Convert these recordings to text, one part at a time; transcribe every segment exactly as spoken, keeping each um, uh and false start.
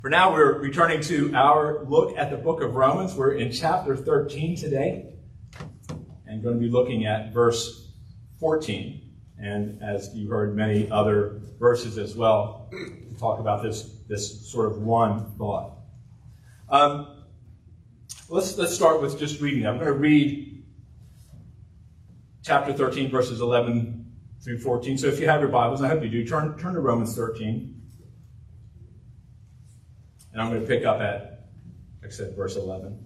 For now, we're returning to our look at the book of Romans. We're in chapter thirteen today, and going to be looking at verse fourteen. And as you heard, many other verses as well to talk about this, this sort of one thought. Um, let's, let's start with just reading. I'm going to read chapter thirteen, verses eleven through fourteen. So if you have your Bibles, I hope you do, turn, turn to Romans thirteen. And I'm going to pick up at, like I said, verse eleven.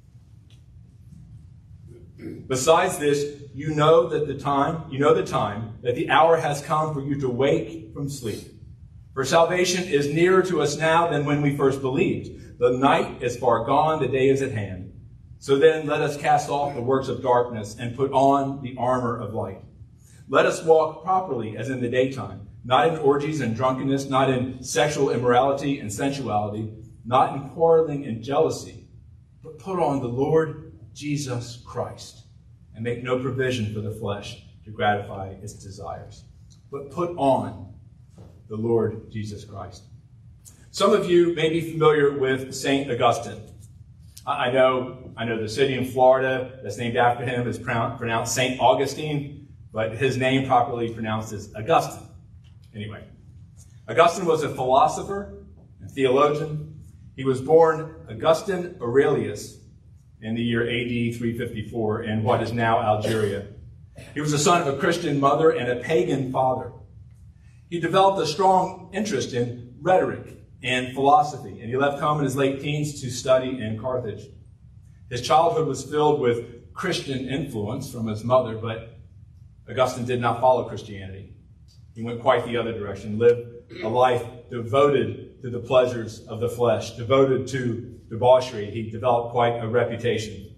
Besides this, you know that the time, you know the time, that the hour has come for you to wake from sleep. For salvation is nearer to us now than when we first believed. The night is far gone, the day is at hand. So then let us cast off the works of darkness and put on the armor of light. Let us walk properly as in the daytime, not in orgies and drunkenness, not in sexual immorality and sensuality, not in quarreling and jealousy, but put on the Lord Jesus Christ and make no provision for the flesh to gratify its desires, but put on the Lord Jesus Christ. Some of you may be familiar with Saint Augustine. I know, I know the city in Florida that's named after him is pronounced Saint Augustine, but his name properly pronounced is Augustine. Anyway, Augustine was a philosopher and theologian. He was born Augustine Aurelius in the year A D three fifty-four in what is now Algeria. He was the son of a Christian mother and a pagan father. He developed a strong interest in rhetoric and philosophy, and he left home in his late teens to study in Carthage. His childhood was filled with Christian influence from his mother, but Augustine did not follow Christianity. He went quite the other direction, lived a life devoted to the pleasures of the flesh, devoted to debauchery. He developed quite a reputation.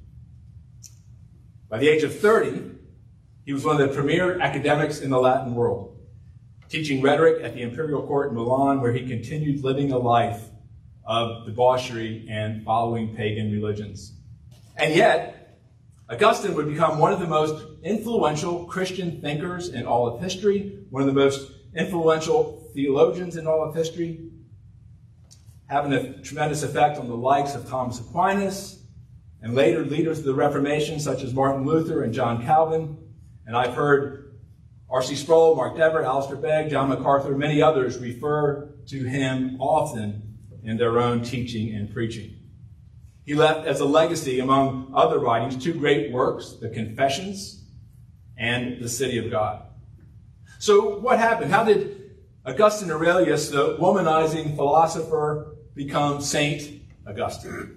By the age of thirty, he was one of the premier academics in the Latin world, teaching rhetoric at the imperial court in Milan, where he continued living a life of debauchery and following pagan religions. And yet, Augustine would become one of the most influential Christian thinkers in all of history, one of the most influential theologians in all of history, having a tremendous effect on the likes of Thomas Aquinas and later leaders of the Reformation, such as Martin Luther and John Calvin. And I've heard R C Sproul, Mark Dever, Alistair Begg, John MacArthur, many others refer to him often in their own teaching and preaching. He left as a legacy, among other writings, two great works, the Confessions and the City of God. So what happened? How did Augustine Aurelius, the womanizing philosopher, become Saint Augustine?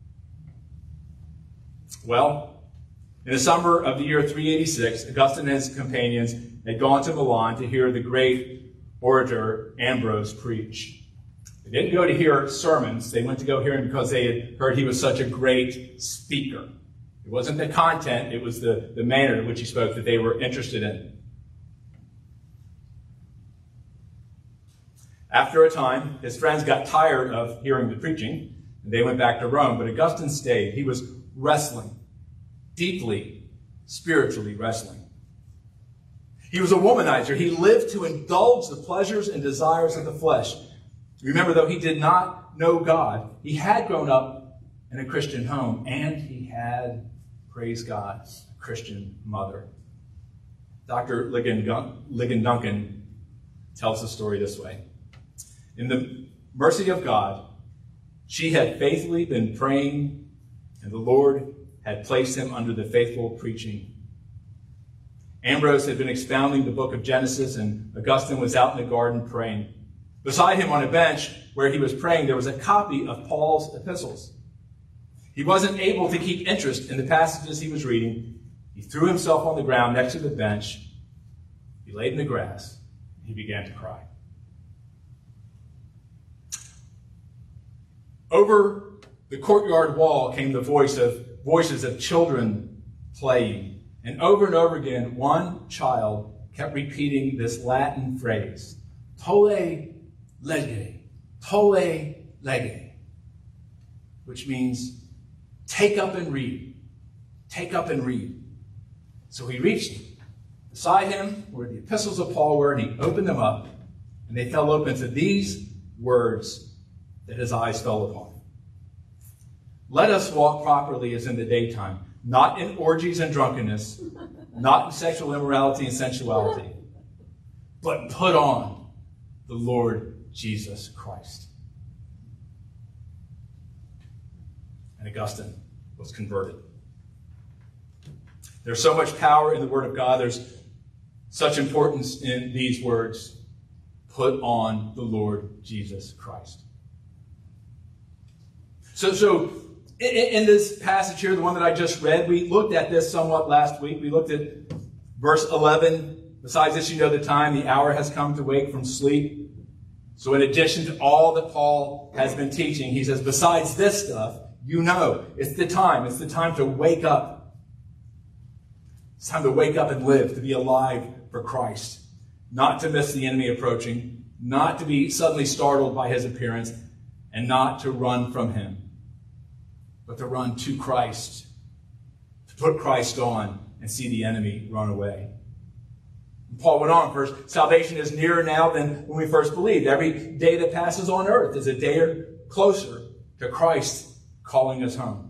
Well, in the summer of the year three eighty-six, Augustine and his companions had gone to Milan to hear the great orator Ambrose preach. They didn't go to hear sermons. They went to go hear him because they had heard he was such a great speaker. It wasn't the content, it was the, the manner in which he spoke that they were interested in. After a time, his friends got tired of hearing the preaching, and they went back to Rome. But Augustine stayed. He was wrestling, deeply, spiritually wrestling. He was a womanizer. He lived to indulge the pleasures and desires of the flesh. Remember, though he did not know God, he had grown up in a Christian home, and he had, praise God, a Christian mother. Doctor Ligon Duncan tells the story this way. In the mercy of God, she had faithfully been praying, and the Lord had placed him under the faithful preaching. Ambrose had been expounding the book of Genesis, and Augustine was out in the garden praying. Beside him on a bench where he was praying, there was a copy of Paul's epistles. He wasn't able to keep interest in the passages he was reading. He threw himself on the ground next to the bench. He laid in the grass. He began to cry. Over the courtyard wall came the voice of voices of children playing. And over and over again, one child kept repeating this Latin phrase, tolle lege, tolle lege, which means take up and read, take up and read. So he reached beside him where the epistles of Paul were, and he opened them up, and they fell open to these words, that his eyes fell upon. Let us walk properly as in the daytime, not in orgies and drunkenness, not in sexual immorality and sensuality, but put on the Lord Jesus Christ. And Augustine was converted. There's so much power in the Word of God. There's such importance in these words. Put on the Lord Jesus Christ. So, so in, in this passage here, the one that I just read, we looked at this somewhat last week. We looked at verse eleven. Besides this, you know the time, the hour has come to wake from sleep. So in addition to all that Paul has been teaching, he says, besides this stuff, you know, it's the time. It's the time to wake up. It's time to wake up and live, to be alive for Christ. Not to miss the enemy approaching, not to be suddenly startled by his appearance, and not to run from him, but to run to Christ, to put Christ on and see the enemy run away. And Paul went on first, salvation is nearer now than when we first believed. Every day that passes on earth is a day closer to Christ calling us home.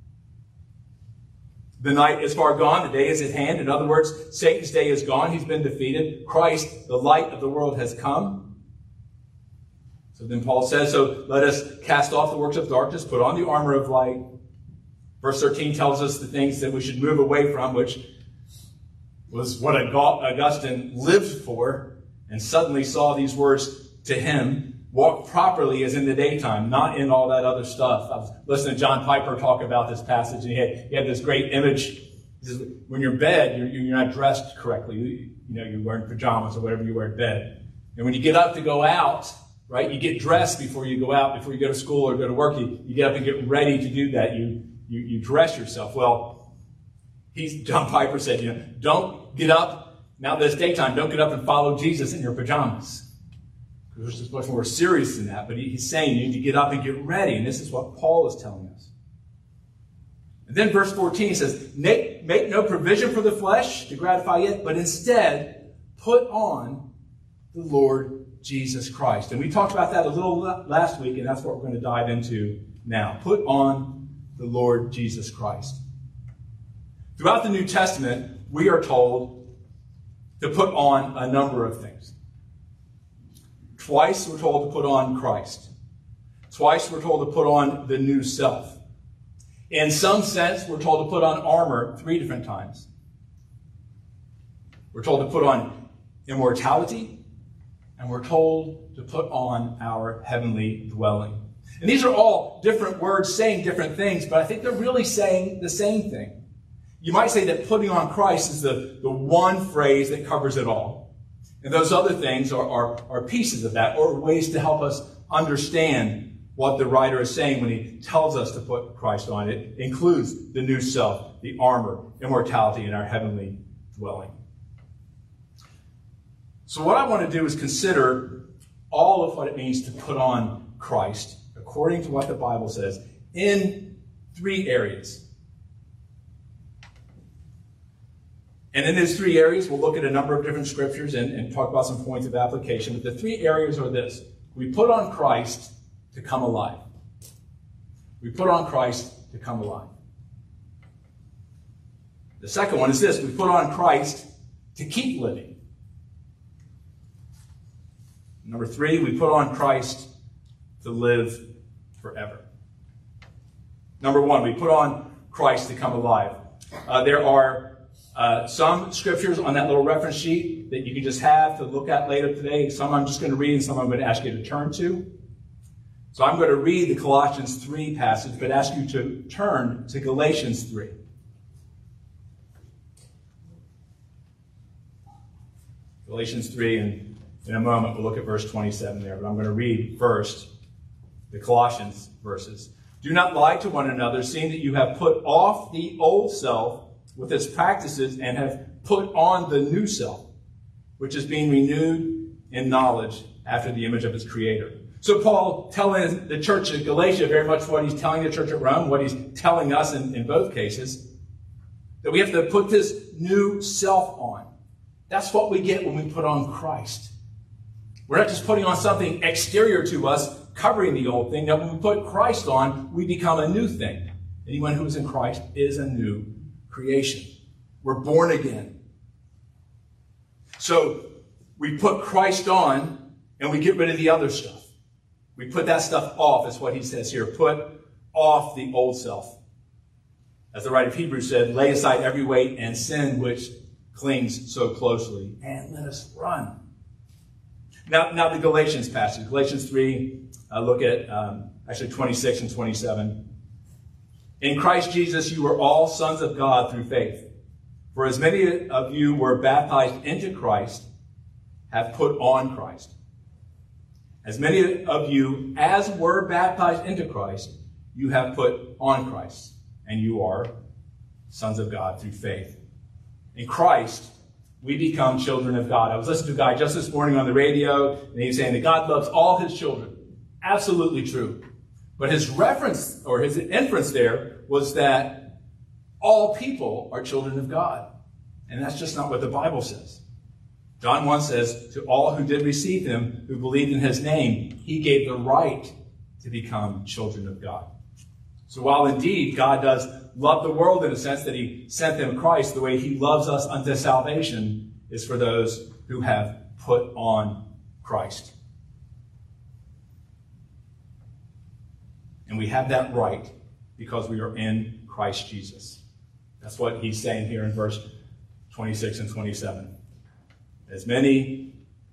The night is far gone, the day is at hand. In other words, Satan's day is gone. He's been defeated. Christ, the light of the world, has come. So then Paul says, so let us cast off the works of darkness, put on the armor of light. Verse thirteen tells us the things that we should move away from, which was what Augustine lived for, and suddenly saw these words to him. Walk properly as in the daytime, not in all that other stuff. I was listening to John Piper talk about this passage, and he had, he had this great image. He says, when you're in bed, you're, you're not dressed correctly. You, you know, you're wearing pajamas or whatever you wear in bed. And when you get up to go out, right, you get dressed before you go out, before you go to school or go to work. You, you get up and get ready to do that. You, you, you dress yourself. Well, he's, John Piper said, you know, don't get up, now that it's daytime, don't get up and follow Jesus in your pajamas. There's just much more serious than that, but he's saying you need to get up and get ready, and this is what Paul is telling us. And then verse fourteen says, make, make no provision for the flesh to gratify it, but instead put on the Lord Jesus Christ. And we talked about that a little last week, and that's what we're going to dive into now. Put on the Lord Jesus Christ. Throughout the New Testament, we are told to put on a number of things. Twice we're told to put on Christ. Twice we're told to put on the new self. In some sense, we're told to put on armor three different times. We're told to put on immortality, and we're told to put on our heavenly dwelling. And these are all different words saying different things, but I think they're really saying the same thing. You might say that putting on Christ is the, the one phrase that covers it all. And those other things are, are, are pieces of that, or ways to help us understand what the writer is saying when he tells us to put Christ on. It includes the new self, the armor, immortality, and our heavenly dwelling. So what I want to do is consider all of what it means to put on Christ, according to what the Bible says, in three areas. And in these three areas, we'll look at a number of different scriptures and, and talk about some points of application. But the three areas are this. We put on Christ to come alive. We put on Christ to come alive. The second one is this. We put on Christ to keep living. Number three, we put on Christ to live forever. Number one, we put on Christ to come alive. Uh, there are Uh, some scriptures on that little reference sheet that you can just have to look at later today. Some I'm just going to read and some I'm going to ask you to turn to. So I'm going to read the Colossians three passage, but ask you to turn to Galatians three. Galatians three, and in a moment we'll look at verse twenty-seven there, but I'm going to read first the Colossians verses. Do not lie to one another, seeing that you have put off the old self with its practices and have put on the new self, which is being renewed in knowledge after the image of its creator. So Paul telling the church at Galatia very much what he's telling the church at Rome, what he's telling us in, in both cases, that we have to put this new self on. That's what we get when we put on Christ. We're not just putting on something exterior to us, covering the old thing. Now, when we put Christ on, we become a new thing. Anyone who is in Christ is a new creation. We're born again. So we put Christ on and we get rid of the other stuff. We put that stuff off, is what he says here. Put off the old self. As the writer of Hebrews said, lay aside every weight and sin which clings so closely, and let us run. Now, now the Galatians passage. Galatians three, uh, look at um, actually twenty-six and twenty-seven. In Christ Jesus you are all sons of God through faith. For as many of you were baptized into Christ, have put on Christ. As many of you as were baptized into Christ, you have put on Christ. And you are sons of God through faith. In Christ, we become children of God. I was listening to a guy just this morning on the radio, and he was saying that God loves all his children. Absolutely true. But his reference, or his inference there, was that all people are children of God. And that's just not what the Bible says. John one says, to all who did receive him, who believed in his name, he gave the right to become children of God. So while indeed God does love the world in a sense that he sent them Christ, the way he loves us unto salvation is for those who have put on Christ. And we have that right because we are in Christ Jesus. That's what he's saying here in verse twenty-six and twenty-seven. As many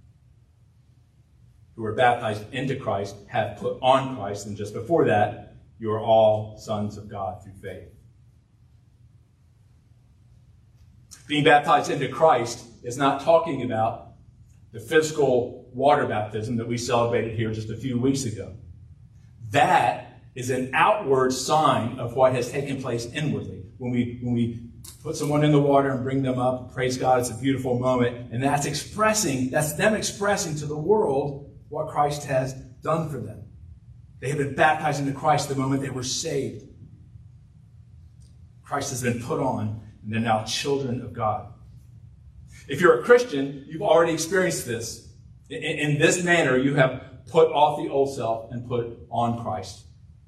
who were baptized into Christ have put on Christ, and just before that, you are all sons of God through faith. Being baptized into Christ is not talking about the physical water baptism that we celebrated here just a few weeks ago. That is an outward sign of what has taken place inwardly. When we, when we put someone in the water and bring them up, praise God, it's a beautiful moment. And that's expressing, that's them expressing to the world what Christ has done for them. They have been baptized into Christ the moment they were saved. Christ has been put on, and they're now children of God. If you're a Christian, you've already experienced this. In, in this manner, you have put off the old self and put on Christ.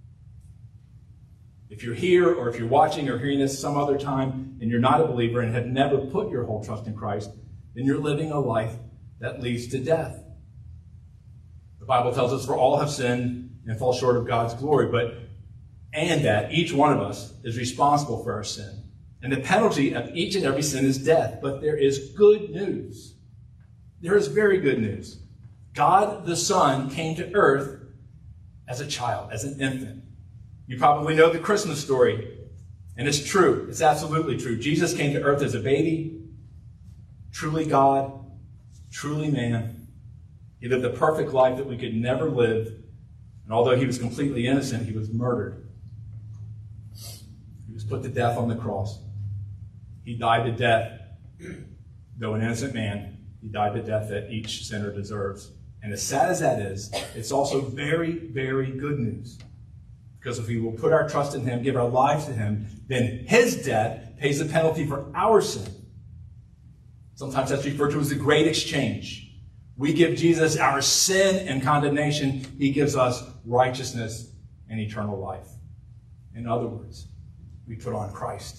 If you're here, or if you're watching or hearing this some other time, and you're not a believer and have never put your whole trust in Christ, then you're living a life that leads to death. The Bible tells us, for all have sinned and fall short of God's glory, but and that each one of us is responsible for our sin. And the penalty of each and every sin is death. But there is good news. There is very good news. God the Son came to earth as a child, as an infant. You probably know the Christmas story, and it's true. It's absolutely true. Jesus came to earth as a baby, truly God, truly man. He lived a perfect life that we could never live, and although he was completely innocent, he was murdered. He was put to death on the cross. He died the death, though an innocent man, he died the death that each sinner deserves. And as sad as that is, it's also very, very good news. Because if we will put our trust in him, give our lives to him, then his death pays the penalty for our sin. Sometimes that's referred to as the great exchange. We give Jesus our sin and condemnation. He gives us righteousness and eternal life. In other words, we put on Christ.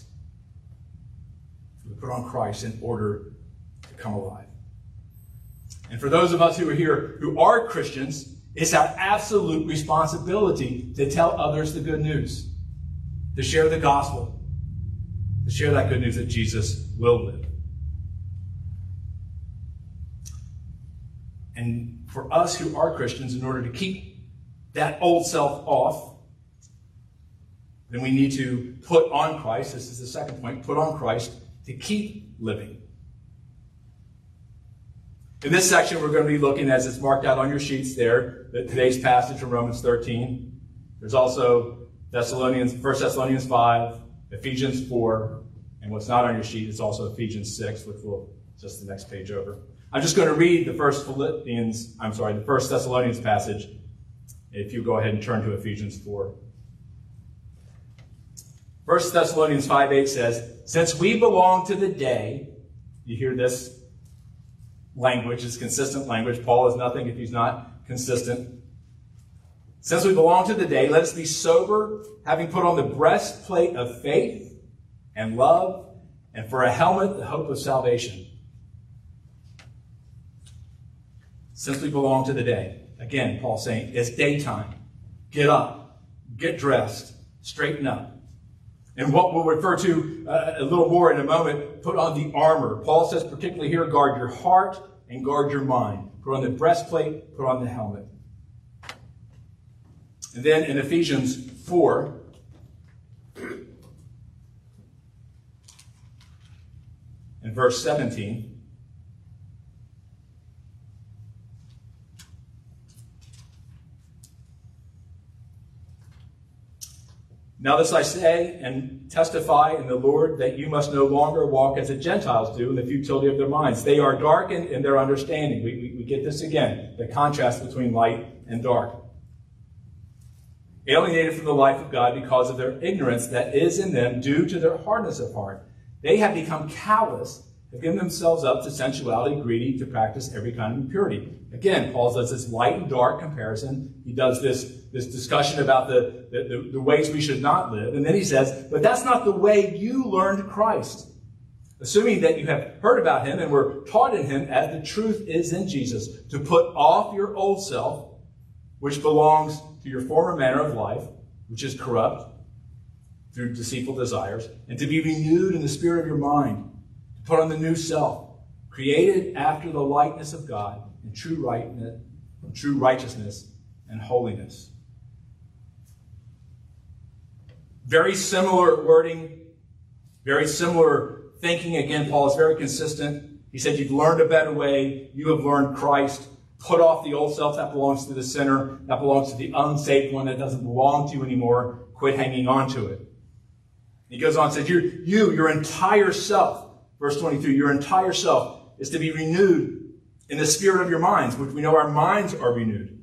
We put on Christ in order to come alive. And for those of us who are here who are Christians, it's our absolute responsibility to tell others the good news, to share the gospel, to share that good news that Jesus will live. And for us who are Christians, in order to keep that old self off, then we need to put on Christ. This is the second point, put on Christ to keep living. In this section, we're going to be looking, as it's marked out on your sheets there, that today's passage from Romans thirteen. There's also Thessalonians, First Thessalonians five, Ephesians four, and what's not on your sheet is also Ephesians six, which will just the next page over. I'm just going to read the first Philippians, I'm sorry, the First Thessalonians passage. If you go ahead and turn to Ephesians four. First Thessalonians five eight says, since we belong to the day, you hear this language, is consistent language. Paul is nothing if he's not consistent. Since we belong to the day, let us be sober, having put on the breastplate of faith and love, and for a helmet, the hope of salvation. Since we belong to the day. Again, Paul's saying, it's daytime. Get up. Get dressed. Straighten up. And what we'll refer to uh, a little more in a moment, put on the armor. Paul says particularly here, guard your heart and guard your mind. Put on the breastplate, put on the helmet. And then in Ephesians four, in verse seventeen, now this I say and testify in the Lord that you must no longer walk as the Gentiles do in the futility of their minds. They are darkened in their understanding. We, we, we get this again, the contrast between light and dark. Alienated from the life of God because of their ignorance that is in them due to their hardness of heart. They have become callous, have given themselves up to sensuality, greedy, to practice every kind of impurity. Again, Paul does this light and dark comparison. He does this, this discussion about the, the, the, the ways we should not live. And then he says, but that's not the way you learned Christ. Assuming that you have heard about him and were taught in him as the truth is in Jesus, to put off your old self, which belongs to your former manner of life, which is corrupt through deceitful desires, and to be renewed in the spirit of your mind, to put on the new self, created after the likeness of God in true rightness, true righteousness and holiness. Very similar wording, very similar thinking. Again, Paul is very consistent. He said, you've learned a better way. You have learned Christ. Put off the old self that belongs to the sinner, that belongs to the unsaved one that doesn't belong to you anymore. Quit hanging on to it. He goes on and says, you, you, your entire self, verse twenty-three, your entire self is to be renewed in the spirit of your minds, which we know our minds are renewed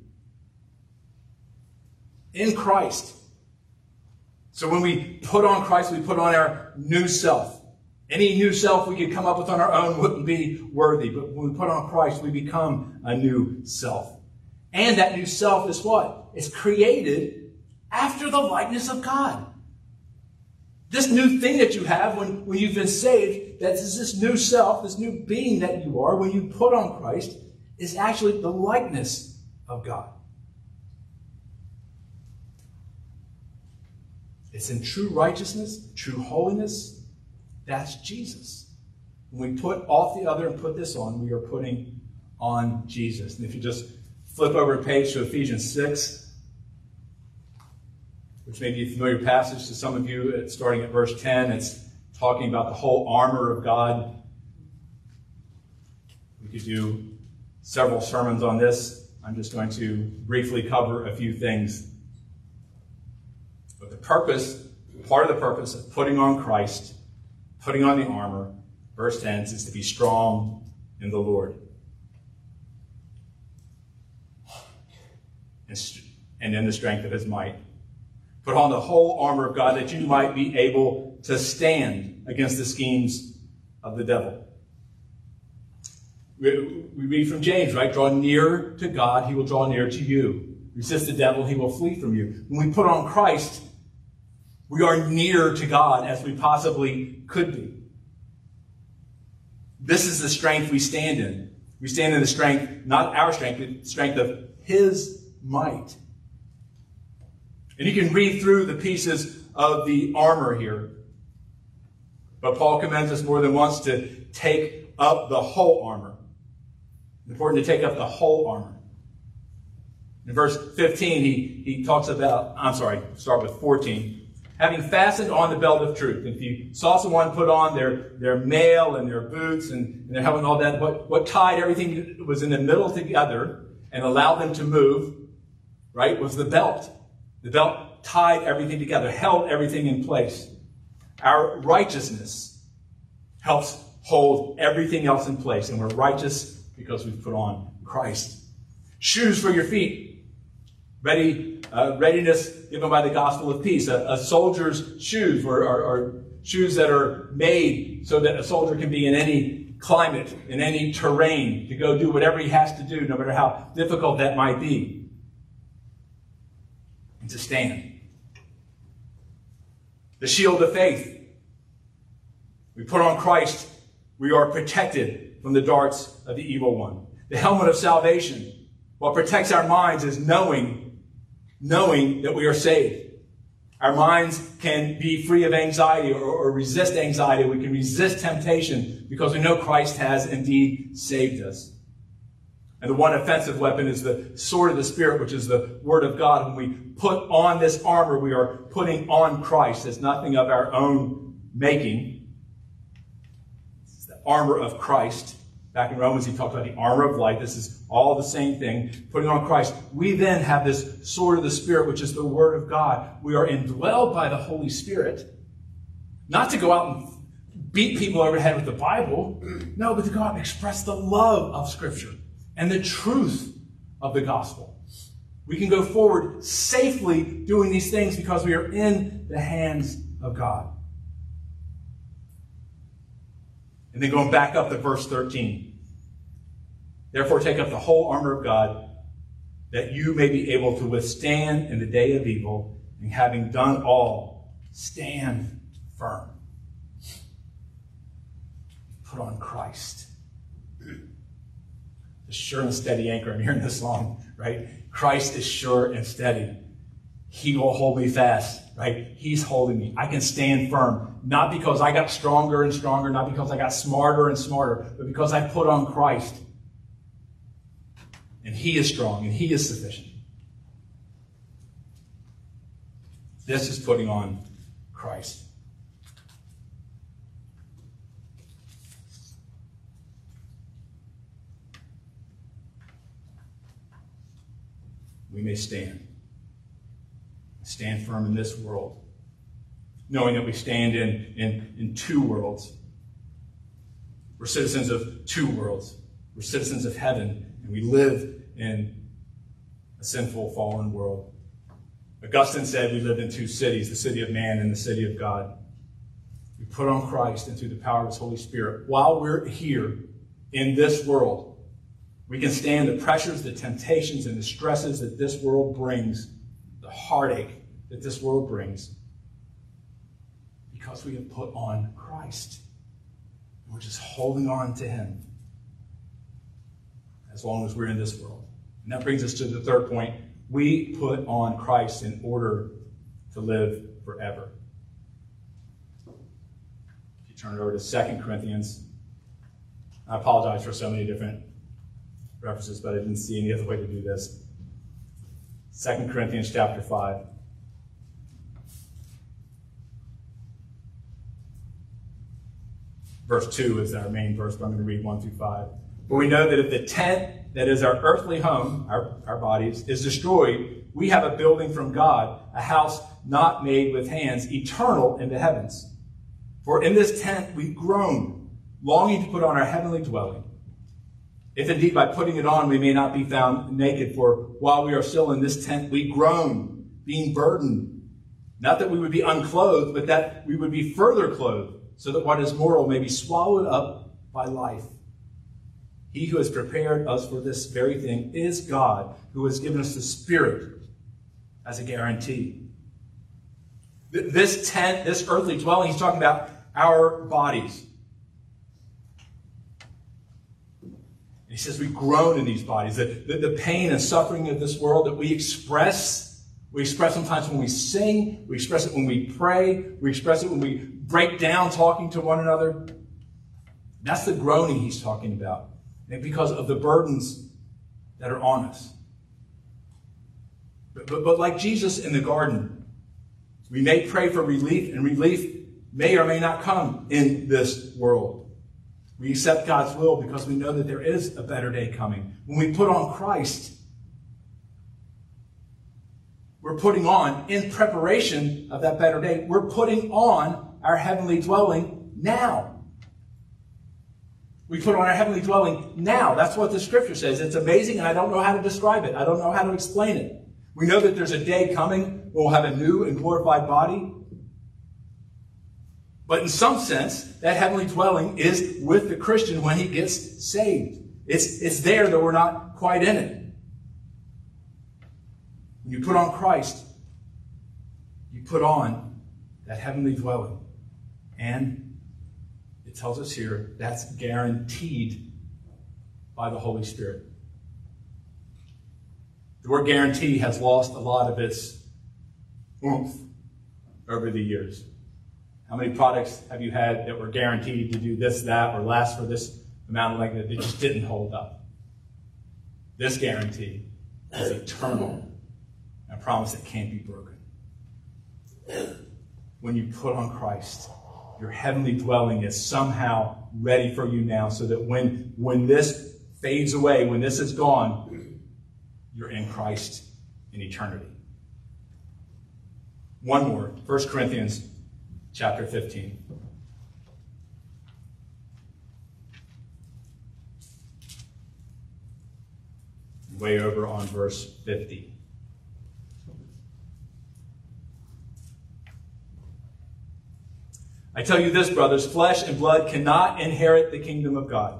in Christ. So when we put on Christ, we put on our new self. Any new self we could come up with on our own wouldn't be worthy. But when we put on Christ, we become a new self. And that new self is what? It's created after the likeness of God. This new thing that you have when, when you've been saved, that is this new self, this new being that you are, when you put on Christ, is actually the likeness of God. It's in true righteousness, true holiness. That's Jesus. When we put off the other and put this on, we are putting on Jesus. And if you just flip over a page to Ephesians six, which may be a familiar passage to some of you, starting at verse ten, it's talking about the whole armor of God. We could do several sermons on this. I'm just going to briefly cover a few things. But the purpose, part of the purpose of putting on Christ, putting on the armor, verse ten, is to be strong in the Lord. And, and in the strength of his might. Put on the whole armor of God that you might be able to stand against the schemes of the devil. We, we read from James, right? Draw near to God, he will draw near to you. Resist the devil, he will flee from you. When we put on Christ, we are near to God as we possibly could be. This is the strength we stand in. We stand in the strength, not our strength, the strength of his might. And you can read through the pieces of the armor here. But Paul commends us more than once to take up the whole armor. It's important to take up the whole armor. In verse fifteen, he, he talks about, I'm sorry, start with fourteen. Having fastened on the belt of truth. If you saw someone put on their, their mail and their boots and, and their helmet and all that, what, what tied everything that was in the middle together and allowed them to move, right, was the belt. The belt tied everything together, held everything in place. Our righteousness helps hold everything else in place, and we're righteous because we've put on Christ. Shoes for your feet. Ready, uh, readiness given by the gospel of peace. A, a soldier's shoes are, are, are shoes that are made so that a soldier can be in any climate, in any terrain, to go do whatever he has to do, no matter how difficult that might be. and to stand. The shield of faith. We put on Christ. We are protected from the darts of the evil one. The helmet of salvation. What protects our minds is knowing, knowing that we are saved. Our minds can be free of anxiety or, or resist anxiety. We can resist temptation because we know Christ has indeed saved us. And the one offensive weapon is the sword of the Spirit, which is the Word of God. When we put on this armor, we are putting on Christ. It's nothing of our own making. It's the armor of Christ. Back in Romans, he talked about the armor of light. This is all the same thing. Putting on Christ. We then have this sword of the Spirit, which is the Word of God. We are indwelled by the Holy Spirit. Not to go out and beat people over the head with the Bible. No, but to go out and express the love of Scripture and the truth of the gospel. We can go forward safely doing these things because we are in the hands of God. And then going back up to verse thirteen. Therefore take up the whole armor of God, that you may be able to withstand in the day of evil, and having done all, stand firm. Put on Christ. The sure and steady anchor. I'm hearing this song, right? Christ is sure and steady. He will hold me fast, right? He's holding me. I can stand firm. Not because I got stronger and stronger, not because I got smarter and smarter, but because I put on Christ. And He is strong and He is sufficient. This is putting on Christ. We may stand. Stand firm in this world, knowing that we stand in, in, in two worlds. We're citizens of two worlds. We're citizens of heaven, and we live in a sinful, fallen world. Augustine said we live in two cities, the city of man and the city of God. We put on Christ and through the power of His Holy Spirit. While we're here in this world, we can stand the pressures, the temptations, and the stresses that this world brings, the heartache that this world brings, because we have put on Christ. We're just holding on to Him as long as we're in this world. And that brings us to the third point. We put on Christ in order to live forever. If you turn it over to Second Corinthians, I apologize for so many different references, but I didn't see any other way to do this. Second Corinthians chapter five. Verse two is our main verse, but I'm going to read one through five. For we know that if the tent that is our earthly home, our, our bodies, is destroyed, we have a building from God, a house not made with hands, eternal in the heavens. For in this tent we groan, longing to put on our heavenly dwelling. If indeed by putting it on we may not be found naked, for while we are still in this tent we groan, being burdened. Not that we would be unclothed, but that we would be further clothed, so that what is mortal may be swallowed up by life. He who has prepared us for this very thing is God, who has given us the Spirit as a guarantee. This tent, this earthly dwelling, he's talking about our bodies. He says we groan in these bodies. The, the, the pain and suffering of this world that we express, we express sometimes when we sing, we express it when we pray, we express it when we break down talking to one another. That's the groaning he's talking about. And because of the burdens that are on us. But, but, but like Jesus in the garden, we may pray for relief, and relief may or may not come in this world. We accept God's will because we know that there is a better day coming. When we put on Christ, we're putting on, in preparation of that better day, we're putting on our heavenly dwelling now. We put on our heavenly dwelling now. That's what the Scripture says. It's amazing, and I don't know how to describe it. I don't know how to explain it. We know that there's a day coming where we'll have a new and glorified body. But in some sense, that heavenly dwelling is with the Christian when he gets saved. It's, it's there, though we're not quite in it. When you put on Christ, You put on that heavenly dwelling. And it tells us here that's guaranteed by the Holy Spirit. The word guarantee has lost a lot of its oomph over the years. How many products have you had that were guaranteed to do this, that, or last for this amount of length that they just didn't hold up? This guarantee is eternal and a promise that can't be broken. When you put on Christ, your heavenly dwelling is somehow ready for you now, so that when, when this fades away, when this is gone, you're in Christ in eternity. One more, First Corinthians chapter fifteen. Way over on verse fifty. I tell you this, brothers, flesh and blood cannot inherit the kingdom of God.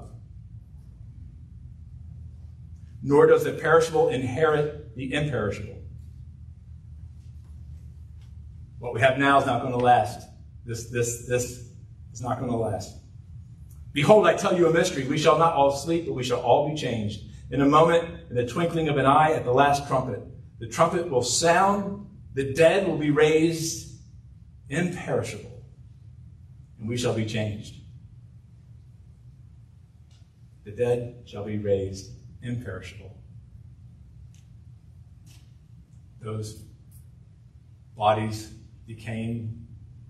Nor does the perishable inherit the imperishable. What we have now is not going to last. This, this, this is not going to last. Behold, I tell you a mystery. We shall not all sleep, but we shall all be changed. In a moment, in the twinkling of an eye, at the last trumpet. The trumpet will sound. The dead will be raised imperishable. And we shall be changed. The dead shall be raised imperishable. Those bodies decaying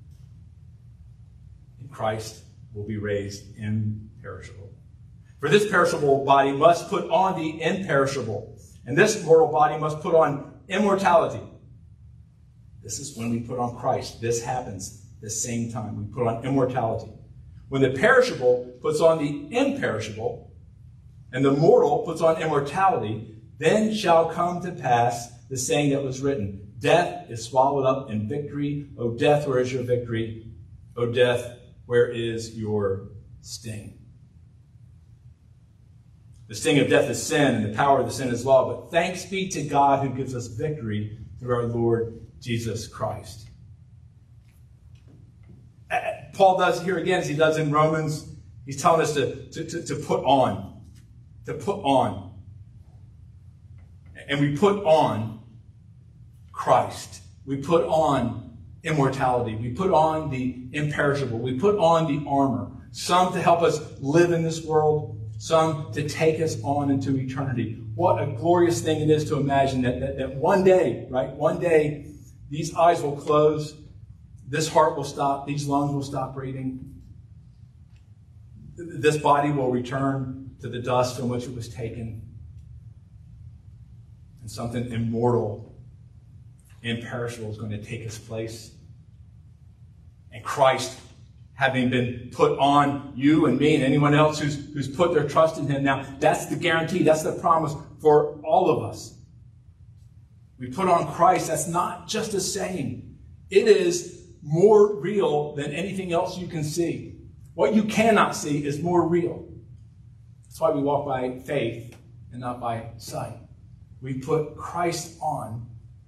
in Christ will be raised imperishable. For this perishable body must put on the imperishable, and this mortal body must put on immortality. This is when we put on Christ. This happens the same time. We put on immortality. When the perishable puts on the imperishable, and the mortal puts on immortality, then shall come to pass the saying that was written, death is swallowed up in victory. O death, where is your victory? O death, where is your sting? The sting of death is sin, and the power of the sin is law. But thanks be to God who gives us victory through our Lord Jesus Christ. Paul does here again, as he does in Romans, he's telling us to, to, to, to put on. To put on. And we put on Christ. We put on immortality. We put on the imperishable. We put on the armor. Some to help us live in this world. Some to take us on into eternity. What a glorious thing it is to imagine that, that, that one day, right, one day, these eyes will close. This heart will stop. These lungs will stop breathing. This body will return to the dust from which it was taken. And something immortal, imperishable is going to take its place. And Christ, having been put on you and me and anyone else who's, who's put their trust in him now, that's the guarantee, that's the promise for all of us. We put on Christ. That's not just a saying. It is more real than anything else you can see. What you cannot see is more real. That's why we walk by faith and not by sight. We put Christ on.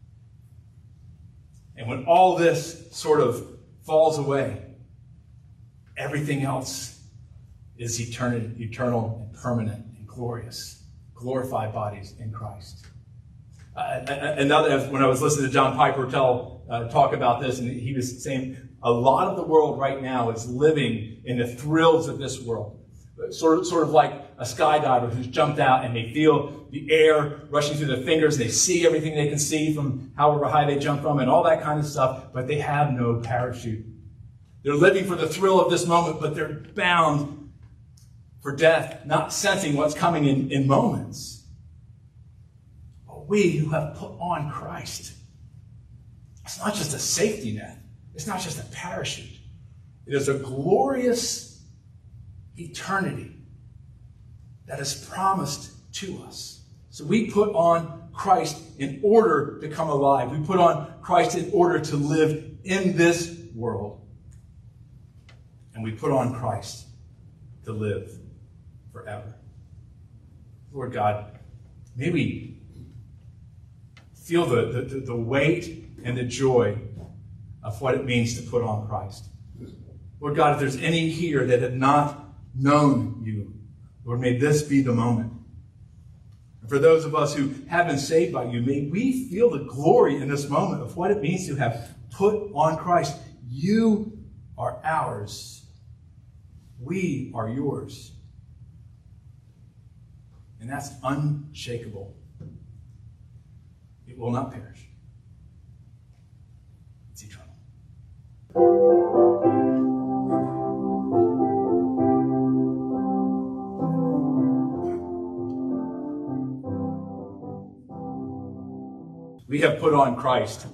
And when all this sort of falls away, everything else is eternal, eternal and permanent and glorious. Glorified bodies in Christ. Uh, another, when I was listening to John Piper tell, uh, talk about this, and he was saying a lot of the world right now is living in the thrills of this world. Sort of, sort of like a skydiver who's jumped out and they feel the air rushing through their fingers. They see everything they can see from however high they jump from and all that kind of stuff, but they have no parachute. They're living for the thrill of this moment, but they're bound for death, not sensing what's coming in, in moments. But we who have put on Christ, it's not just a safety net. It's not just a parachute. It is a glorious eternity that is promised to us. So we put on Christ in order to come alive. We put on Christ in order to live in this world. And we put on Christ to live forever. Lord God, may we feel the, the, the weight and the joy of what it means to put on Christ. Lord God, if there's any here that have not known you, Lord, may this be the moment. And for those of us who have been saved by you, may we feel the glory in this moment of what it means to have put on Christ. You are ours. We are yours. And that's unshakable. It will not perish. It's eternal. We have put on Christ.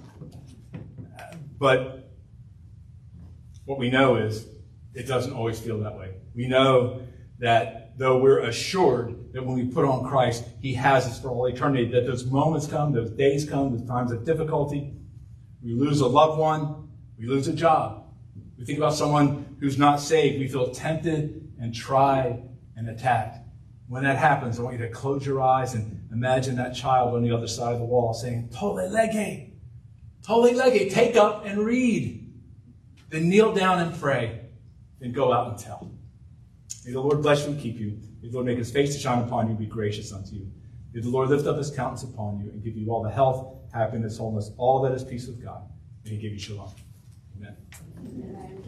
But what we know is it doesn't always feel that way. We know that though we're assured that when we put on Christ, he has us for all eternity, that those moments come, those days come, those times of difficulty. We lose a loved one. We lose a job. We think about someone who's not saved. We feel tempted and tried and attacked. When that happens, I want you to close your eyes and imagine that child on the other side of the wall saying, Tole lege, tole lege, take up and read. Then kneel down and pray. Then go out and tell. May the Lord bless you and keep you. May the Lord make his face to shine upon you and be gracious unto you. May the Lord lift up his countenance upon you and give you all the health, happiness, wholeness, all that is peace with God. May he give you shalom. Amen. Amen.